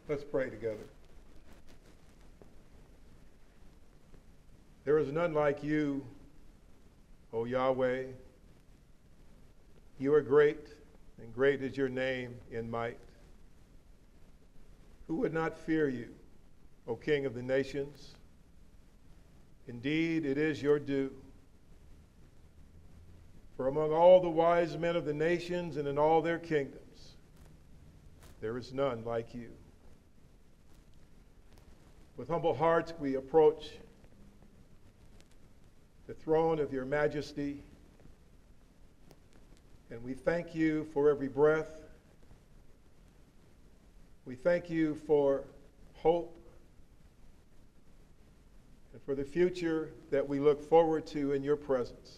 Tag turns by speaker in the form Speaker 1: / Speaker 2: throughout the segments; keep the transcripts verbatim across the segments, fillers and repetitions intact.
Speaker 1: Let's pray together. There is none like you, O Yahweh. You are great, and great is your name in might. Who would not fear you, O King of the nations? Indeed, it is your due. For among all the wise men of the nations and in all their kingdoms, there is none like you. With humble hearts we approach the throne of your majesty, and we thank you for every breath. We thank you for hope and for the future that we look forward to in your presence.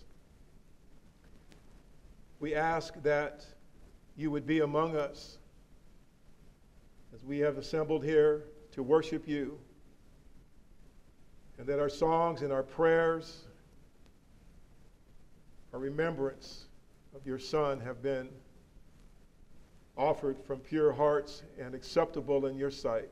Speaker 1: We ask that you would be among us as we have assembled here to worship you, and that our songs and our prayers, our remembrance of your Son have been offered from pure hearts and acceptable in your sight.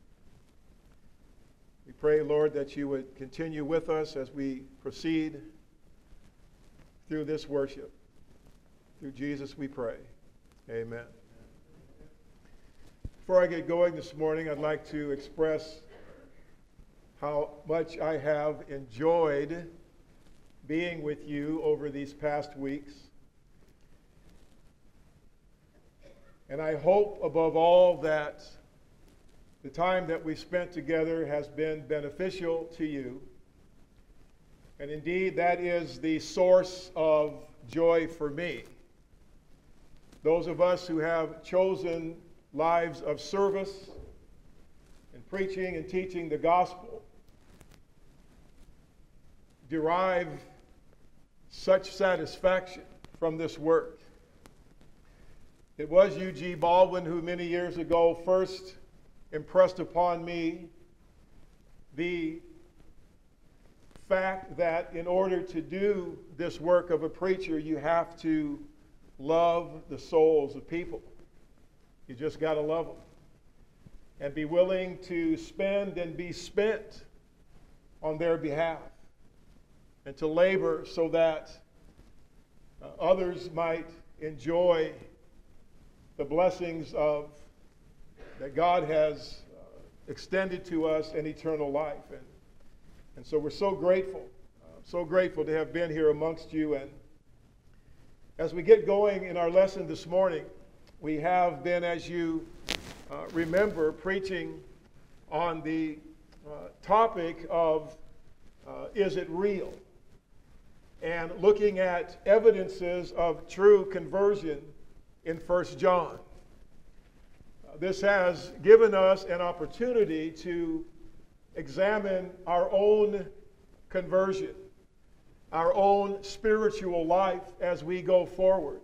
Speaker 1: We pray, Lord, that you would continue with us as we proceed through this worship. Through Jesus we pray. Amen. Before I get going this morning, I'd like to express how much I have enjoyed being with you over these past weeks. And I hope above all that the time that we spent together has been beneficial to you. And indeed, that is the source of joy for me. Those of us who have chosen lives of service and preaching and teaching the gospel derive such satisfaction from this work. It was U G Baldwin who many years ago first impressed upon me the fact that in order to do this work of a preacher, you have to love the souls of people. You just got to love them and be willing to spend and be spent on their behalf, and to labor so that uh, others might enjoy the blessings of that God has uh, extended to us in eternal life. And, and so we're so grateful, uh, so grateful to have been here amongst you. And as we get going in our lesson this morning, we have been, as you uh, remember, preaching on the uh, topic of uh, is it real? And looking at evidences of true conversion in First John. Uh, this has given us an opportunity to examine our own conversion, our own spiritual life as we go forward.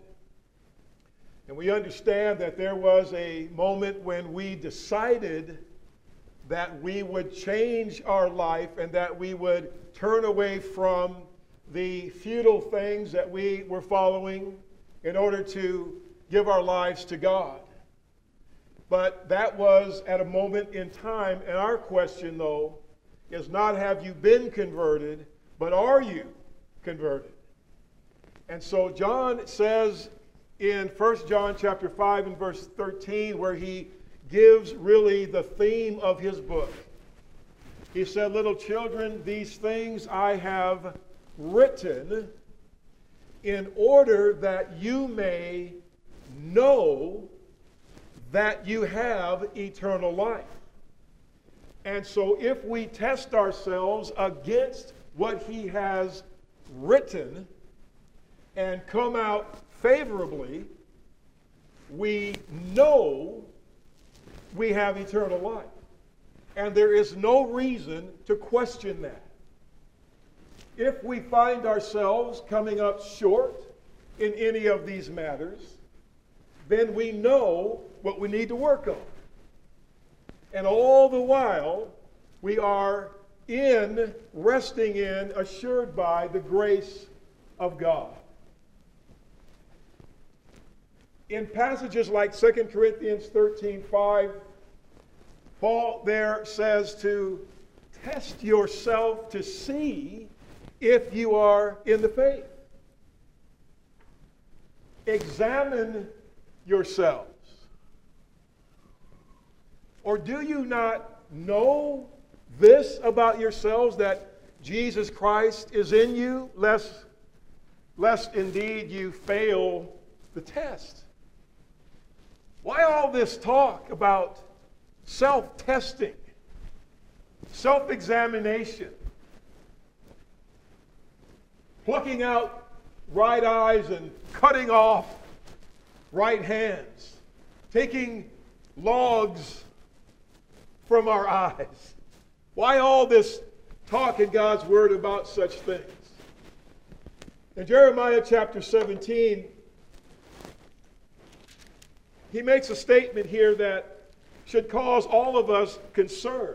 Speaker 1: And we understand that there was a moment when we decided that we would change our life and that we would turn away from the futile things that we were following in order to give our lives to God. But that was at a moment in time, and our question, though, is not have you been converted, but are you converted? And so John says in First John chapter five and verse thirteen, where he gives really the theme of his book. He said, "Little children, these things I have written in order that you may know that you have eternal life." And so if we test ourselves against what he has written and come out favorably, we know we have eternal life. And there is no reason to question that. If we find ourselves coming up short in any of these matters, then we know what we need to work on. And all the while, we are in, resting in, assured by the grace of God. In passages like Second Corinthians thirteen five, Paul there says to test yourself to see if you are in the faith. Examine yourselves. Or do you not know this about yourselves, that Jesus Christ is in you, lest, lest indeed you fail the test? Why all this talk about self-testing, self-examination, plucking out right eyes and cutting off right hands, taking logs from our eyes? Why all this talk in God's Word about such things? In Jeremiah chapter seventeen, he makes a statement here that should cause all of us concern.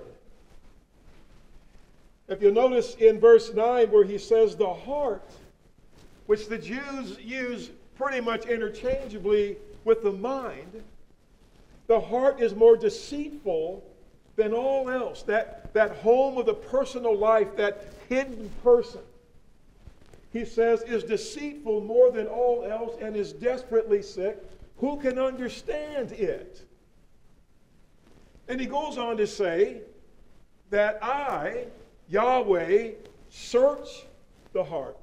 Speaker 1: If you notice in verse nine where he says the heart, which the Jews use pretty much interchangeably with the mind, the heart is more deceitful than all else. That, that home of the personal life, that hidden person, he says, is deceitful more than all else and is desperately sick. Who can understand it? And he goes on to say that I, Yahweh, search the heart.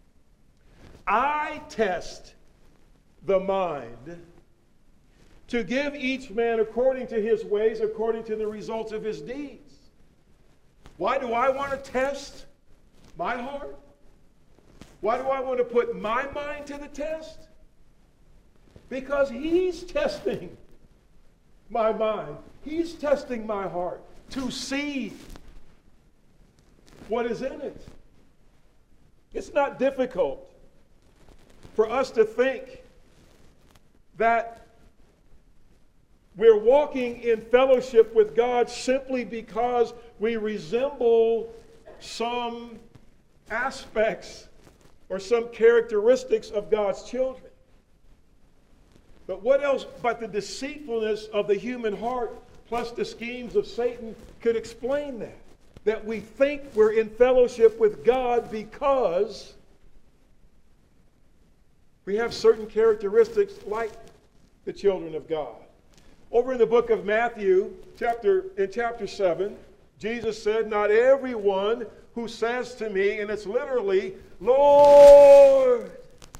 Speaker 1: I test the mind to give each man according to his ways, according to the results of his deeds. Why do I want to test my heart? Why do I want to put my mind to the test? Because he's testing my mind. He's testing my heart to see what is in it. It's not difficult for us to think that we're walking in fellowship with God simply because we resemble some aspects or some characteristics of God's children. But what else but the deceitfulness of the human heart plus the schemes of Satan could explain that? That we think we're in fellowship with God because we have certain characteristics like the children of God. Over in the book of Matthew, chapter in chapter seven, Jesus said, not everyone who says to me, and it's literally, Lord,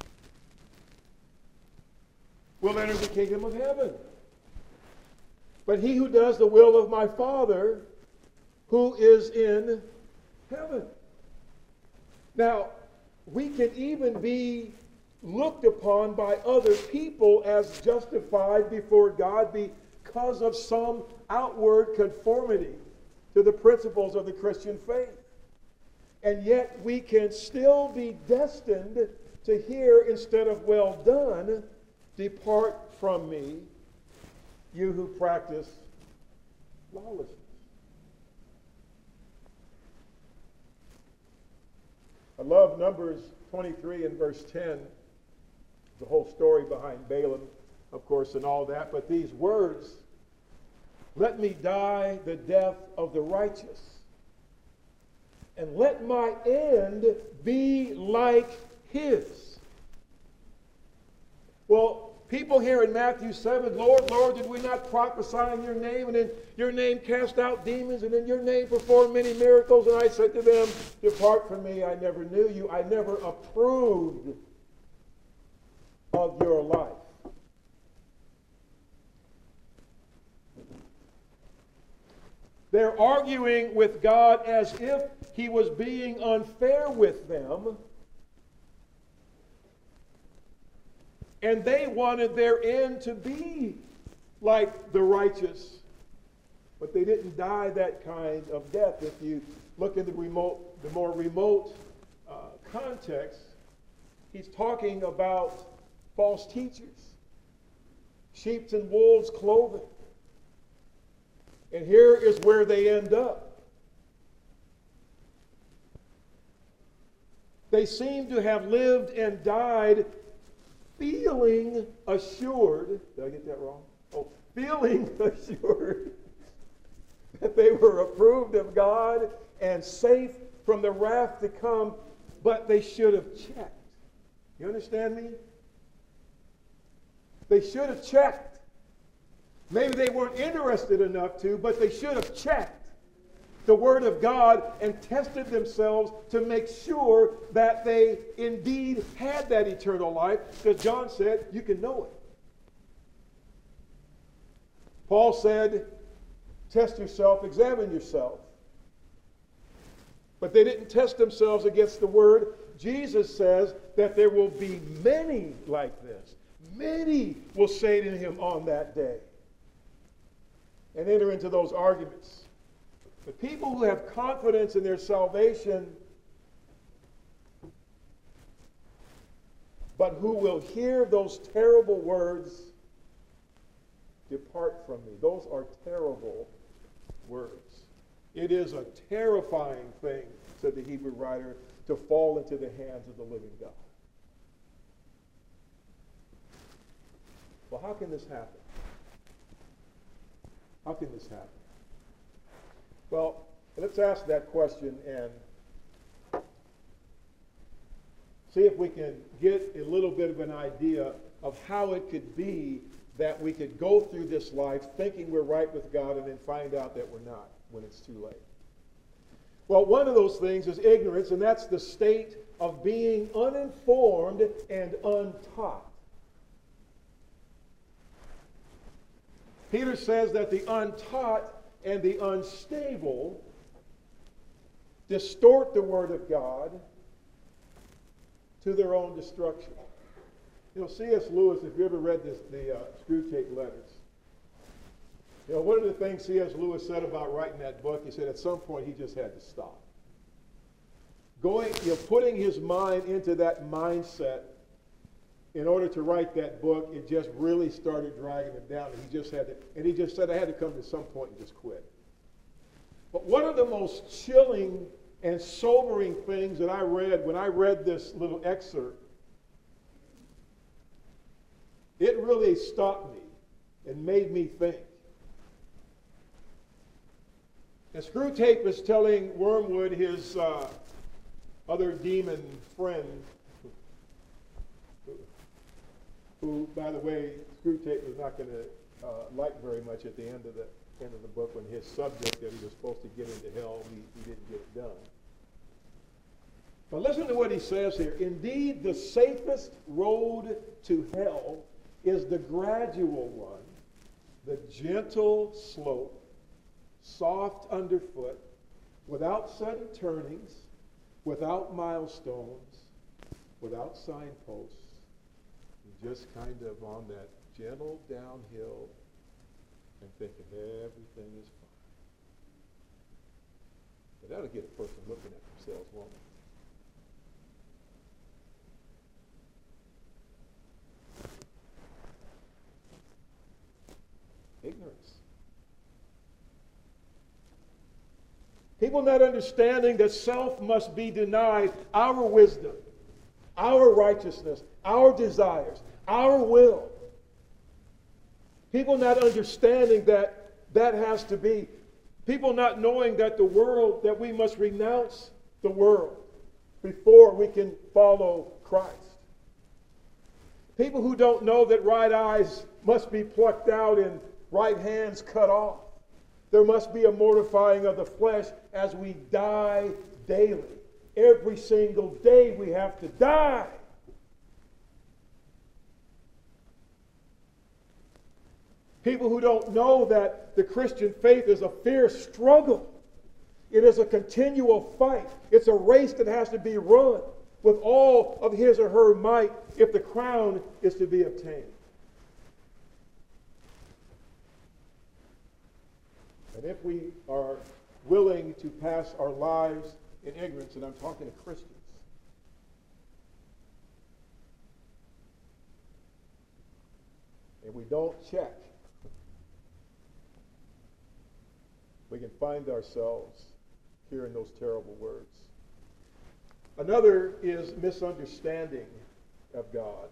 Speaker 1: will enter the kingdom of heaven, but he who does the will of my Father who is in heaven. Now, we can even be looked upon by other people as justified before God because of some outward conformity to the principles of the Christian faith. And yet we can still be destined to hear, instead of well done, depart from me, you who practice lawlessness. I love Numbers twenty-three and verse ten, the whole story behind Balaam, of course, and all that. But these words, let me die the death of the righteous, and let my end be like his. Well, people here in Matthew seven, Lord, Lord, did we not prophesy in your name, and in your name cast out demons, and in your name perform many miracles? And I said to them, depart from me, I never knew you. I never approved of your life. They're arguing with God as if he was being unfair with them. And they wanted their end to be like the righteous. But they didn't die that kind of death. If you look in the remote, the more remote uh, context, he's talking about false teachers, sheep's and wolves' clothing. And here is where they end up. They seem to have lived and died feeling assured. Did I get that wrong? Oh, feeling assured that they were approved of God and safe from the wrath to come, but they should have checked. You understand me? They should have checked. Maybe they weren't interested enough to, but they should have checked the Word of God and tested themselves to make sure that they indeed had that eternal life, because John said, you can know it. Paul said, test yourself, examine yourself. But they didn't test themselves against the Word. Jesus says that there will be many like this. Many will say to him on that day, and enter into those arguments. The people who have confidence in their salvation, but who will hear those terrible words, depart from me. Those are terrible words. It is a terrifying thing, said the Hebrew writer, to fall into the hands of the living God. Well, how can this happen? How can this happen? Well, let's ask that question and see if we can get a little bit of an idea of how it could be that we could go through this life thinking we're right with God and then find out that we're not when it's too late. Well, one of those things is ignorance, and that's the state of being uninformed and untaught. Peter says that the untaught and the unstable distort the Word of God to their own destruction. You know, C S Lewis, if you ever read this, the uh, Screwtape Letters, you know, one of the things C S Lewis said about writing that book, he said at some point he just had to stop. Going, you know, putting his mind into that mindset in order to write that book, it just really started dragging him down, and he just had to, and he just said, I had to come to some point and just quit. But one of the most chilling and sobering things that I read when I read this little excerpt, it really stopped me and made me think. And Screwtape is telling Wormwood, his uh, other demon friend, who, by the way, Screwtape was not going to uh, like very much at the end of the end of the book when his subject that he was supposed to get into hell, he, he didn't get it done. But listen to what he says here. Indeed, the safest road to hell is the gradual one, the gentle slope, soft underfoot, without sudden turnings, without milestones, without signposts. Just kind of on that gentle downhill and thinking everything is fine. But that'll get a person looking at themselves, won't it? Ignorance. People not understanding that self must be denied, our wisdom, our righteousness, our desires, our will. People not understanding that that has to be. People not knowing that the world, that we must renounce the world before we can follow Christ. People who don't know that right eyes must be plucked out and right hands cut off. There must be a mortifying of the flesh as we die daily. Every single day we have to die. People who don't know that the Christian faith is a fierce struggle. It is a continual fight. It's a race that has to be run with all of his or her might if the crown is to be obtained. And if we are willing to pass our lives in ignorance, and I'm talking to Christians, and we don't check, we can find ourselves hearing those terrible words. Another is misunderstanding of God.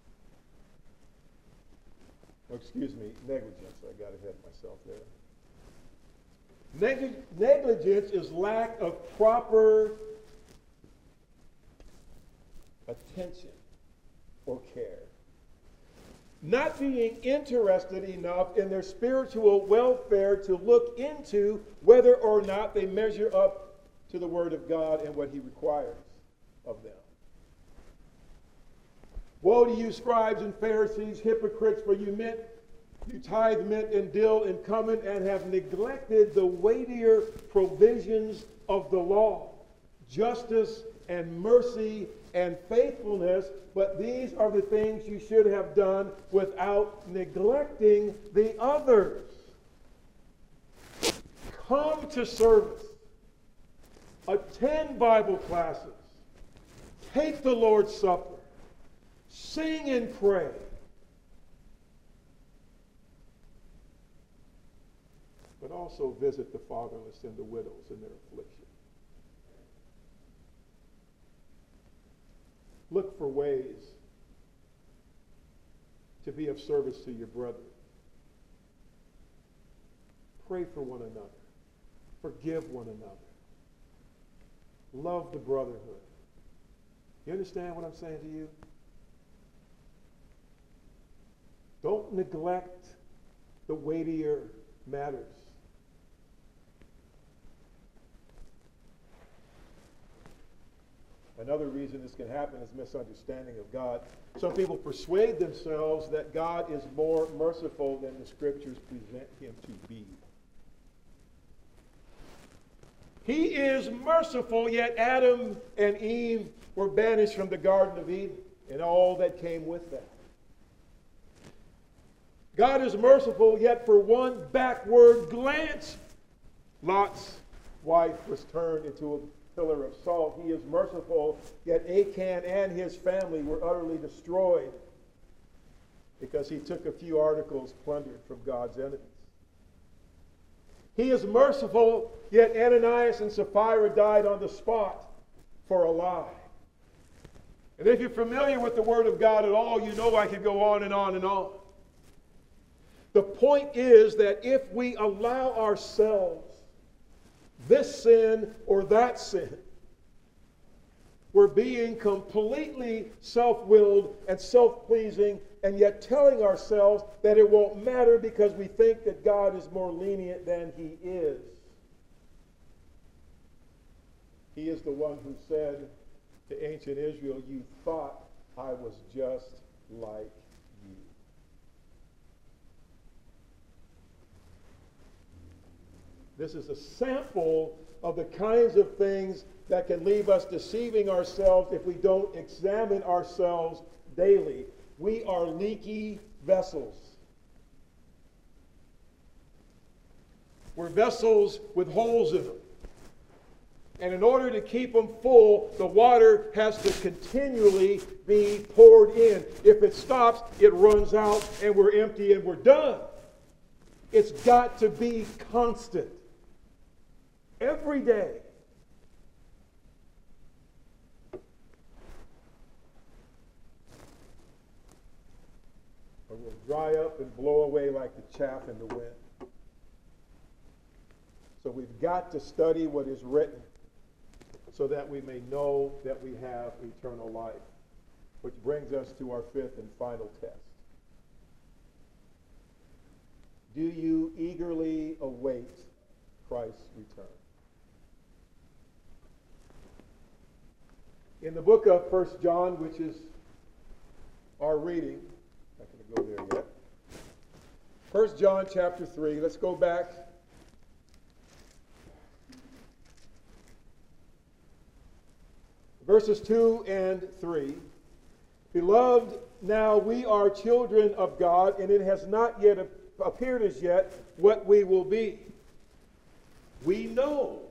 Speaker 1: Oh, excuse me, negligence. I got ahead of myself there. Neg- negligence is lack of proper attention or care. Not being interested enough in their spiritual welfare to look into whether or not they measure up to the Word of God and what He requires of them. Woe to you, scribes and Pharisees, hypocrites, for you mint, you tithe mint and dill and cumin, and have neglected the weightier provisions of the law, justice and mercy and faithfulness, but these are the things you should have done without neglecting the others. Come to service. Attend Bible classes. Take the Lord's Supper. Sing and pray. But also visit the fatherless and the widows in their affliction. Look for ways to be of service to your brother. Pray for one another. Forgive one another. Love the brotherhood. You understand what I'm saying to you? Don't neglect the weightier matters. Another reason this can happen is misunderstanding of God. Some people persuade themselves that God is more merciful than the Scriptures present Him to be. He is merciful, yet Adam and Eve were banished from the Garden of Eden and all that came with that. God is merciful, yet for one backward glance, Lot's wife was turned into a pillar of salt. He is merciful, yet Achan and his family were utterly destroyed because he took a few articles plundered from God's enemies. He is merciful, yet Ananias and Sapphira died on the spot for a lie. And if you're familiar with the Word of God at all, you know I could go on and on and on. The point is that if we allow ourselves this sin or that sin, we're being completely self-willed and self-pleasing, and yet telling ourselves that it won't matter because we think that God is more lenient than He is. He is the one who said to ancient Israel, "You thought I was just like you." This is a sample of the kinds of things that can leave us deceiving ourselves if we don't examine ourselves daily. We are leaky vessels. We're vessels with holes in them. And in order to keep them full, the water has to continually be poured in. If it stops, it runs out and we're empty and we're done. It's got to be constant. Every day. Or we'll dry up and blow away like the chaff in the wind. So we've got to study what is written so that we may know that we have eternal life. Which brings us to our fifth and final test. Do you eagerly await Christ's return? In the book of First John, which is our reading, I'm not going to go there yet. First John chapter three, let's go back. Verses two and three. Beloved, now we are children of God, and it has not yet appeared as yet what we will be. We know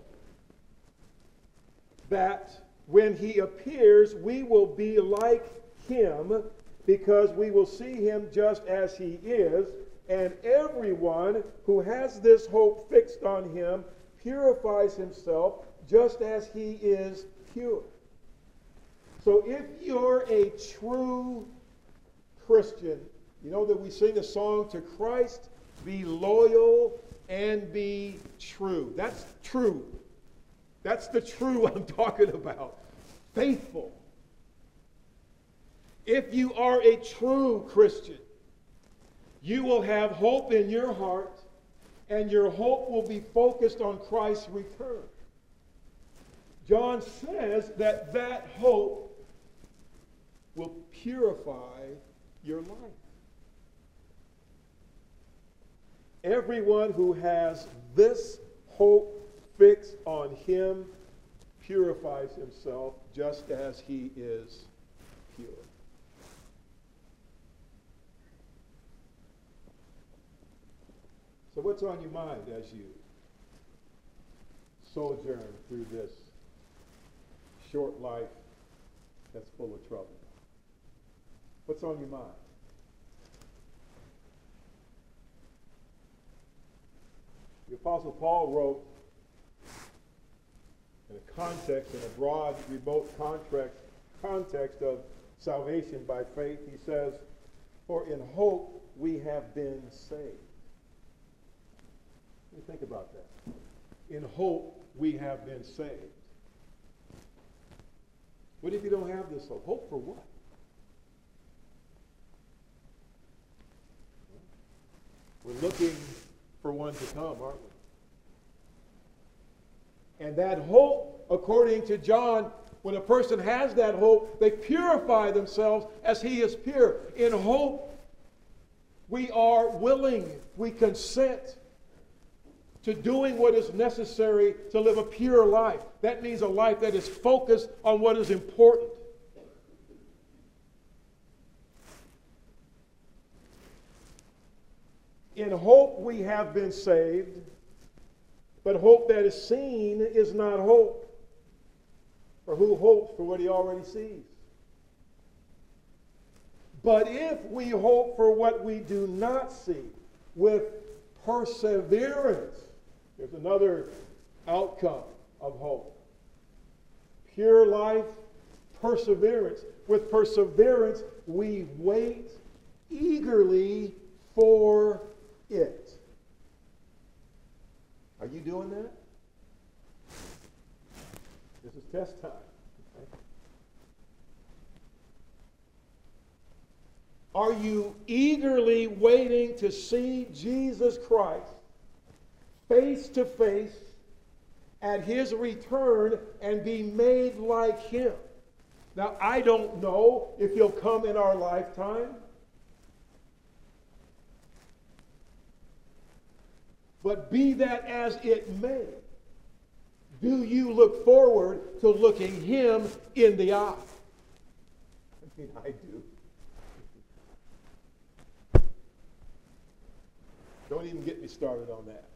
Speaker 1: that when He appears, we will be like Him, because we will see Him just as He is. And everyone who has this hope fixed on Him purifies himself just as He is pure. So if you're a true Christian, you know that we sing a song, "To Christ be loyal and be true. That's true. That's the true I'm talking about. Faithful. If you are a true Christian, you will have hope in your heart, and your hope will be focused on Christ's return. John says that that hope will purify your life. Everyone who has this hope fixed on him purifies himself just as he is pure. So what's on your mind as you sojourn through this short life that's full of trouble? What's on your mind? The Apostle Paul wrote in a context, in a broad, remote context, context of salvation by faith, he says, "For in hope we have been saved." What do you think about that? In hope we have been saved. What if you don't have this hope? Hope for what? We're looking for one to come, aren't we? And that hope, according to John, when a person has that hope, they purify themselves as he is pure. In hope, we are willing, we consent to doing what is necessary to live a pure life. That means a life that is focused on what is important. In hope we have been saved, but hope that is seen is not hope. For who hopes for what he already sees? But if we hope for what we do not see with perseverance, there's another outcome of hope. Pure life, perseverance. With perseverance, we wait eagerly for it. Are you doing that? This is test time. Okay? Are you eagerly waiting to see Jesus Christ face to face at his return and be made like him? Now, I don't know if he'll come in our lifetime. But be that as it may, do you look forward to looking him in the eye? I mean, I do. Don't even get me started on that.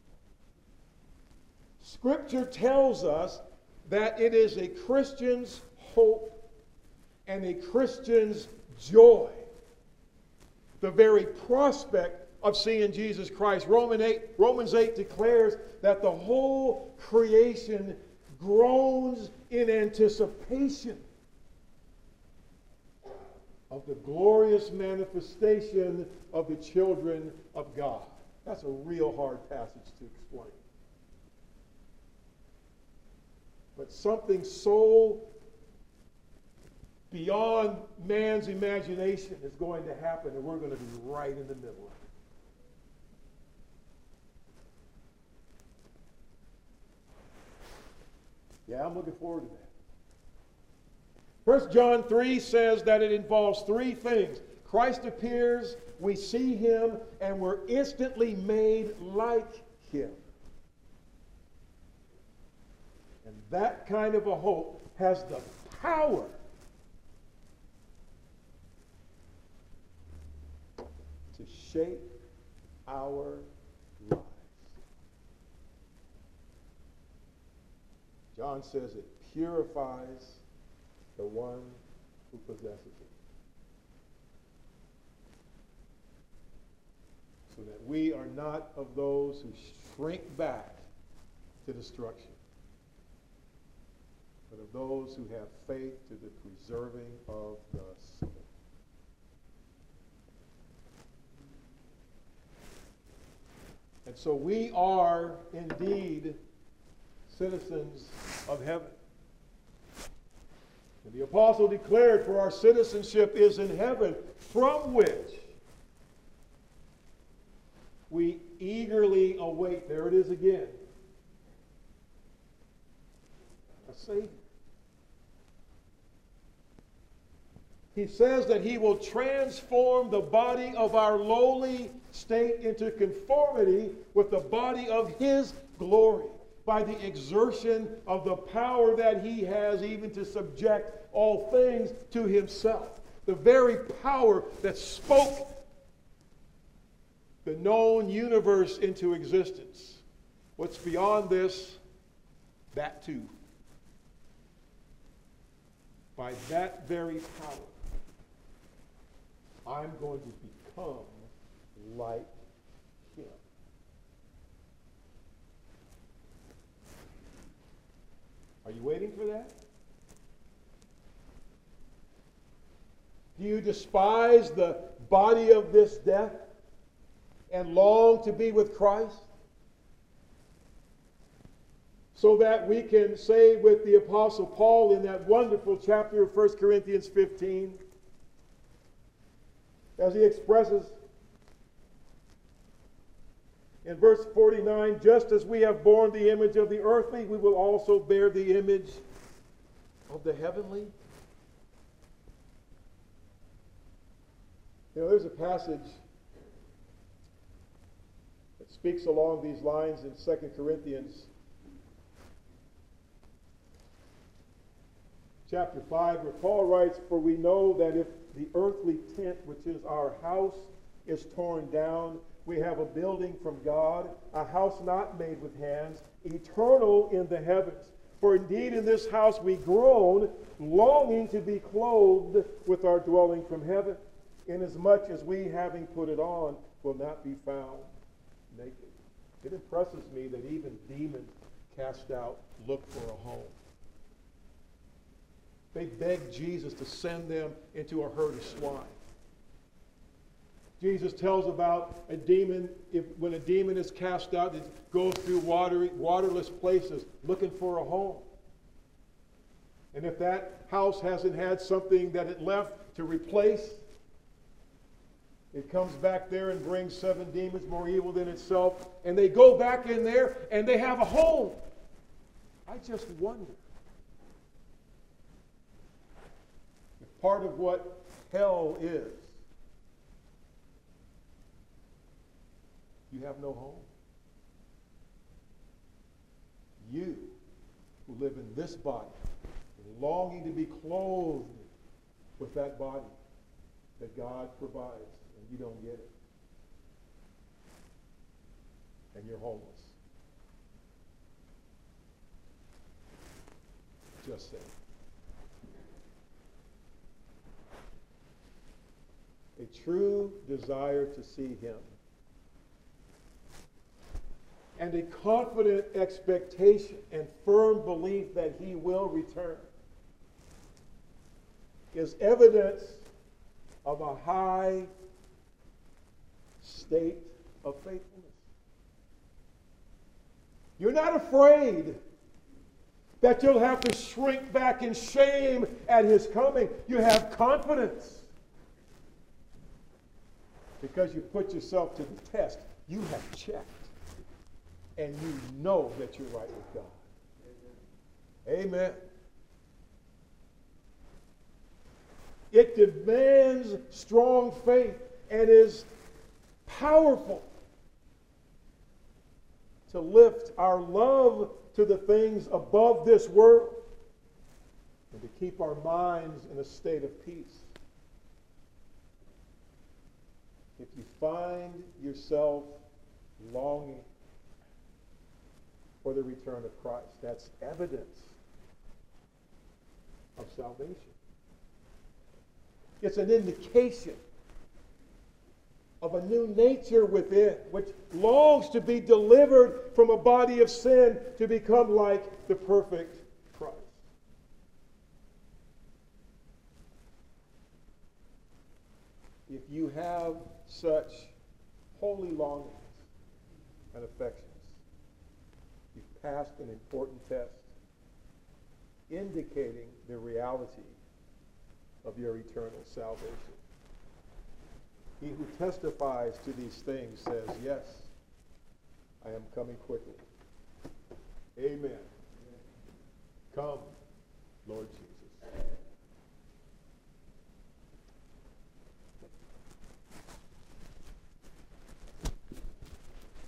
Speaker 1: Scripture tells us that it is a Christian's hope and a Christian's joy, the very prospect of seeing Jesus Christ. Romans eight, Romans eight declares that the whole creation groans in anticipation of the glorious manifestation of the children of God. That's a real hard passage to explain. But something so beyond man's imagination is going to happen, and we're going to be right in the middle of it. Yeah, I'm looking forward to that. First John three says that it involves three things. Christ appears, we see him, and we're instantly made like him. And that kind of a hope has the power to shape our lives. John says it purifies the one who possesses it, so that we are not of those who shrink back to destruction, but of those who have faith to the preserving of the soul. And So we are indeed citizens of heaven. And the apostle declared, for our citizenship is in heaven, from which we eagerly await, there it is again, a Savior. He says that he will transform the body of our lowly state into conformity with the body of his glory by the exertion of the power that he has even to subject all things to himself. The very power that spoke the known universe into existence. What's beyond this? That too. By that very power, I'm going to become like him. Are you waiting for that? Do you despise the body of this death and long to be with Christ? So that we can say with the Apostle Paul in that wonderful chapter of First Corinthians fifteen, as he expresses in verse forty-nine, just as we have borne the image of the earthly, we will also bear the image of the heavenly. You know, there's a passage that speaks along these lines in Second Corinthians chapter five, where Paul writes, for we know that if the earthly tent, which is our house, is torn down, we have a building from God, a house not made with hands, eternal in the heavens. For indeed in this house we groan, longing to be clothed with our dwelling from heaven, inasmuch as we, having put it on, will not be found naked. It impresses me that even demons cast out look for a home. They begged Jesus to send them into a herd of swine. Jesus tells about a demon, if, when a demon is cast out, it goes through watery, waterless places looking for a home. And if that house hasn't had something that it left to replace, it comes back there and brings seven demons more evil than itself, and they go back in there and they have a home. I just wonder if part of what hell is, you have no home. You who live in this body, longing to be clothed with that body that God provides, and you don't get it. And you're homeless. Just saying. A true desire to see him and a confident expectation and firm belief that he will return is evidence of a high state of faithfulness. You're not afraid that you'll have to shrink back in shame at his coming. You have confidence because you put yourself to the test. You have checked. And you know that you're right with God. Amen. Amen. It demands strong faith and is powerful to lift our love to the things above this world and to keep our minds in a state of peace. If you find yourself longing for the return of Christ, that's evidence of salvation. It's an indication of a new nature within, which longs to be delivered from a body of sin to become like the perfect Christ. If you have such holy longings, and affections. You've passed an important test, indicating the reality of your eternal salvation. He who testifies to these things says, yes, I am coming quickly. Amen. Come, Lord Jesus.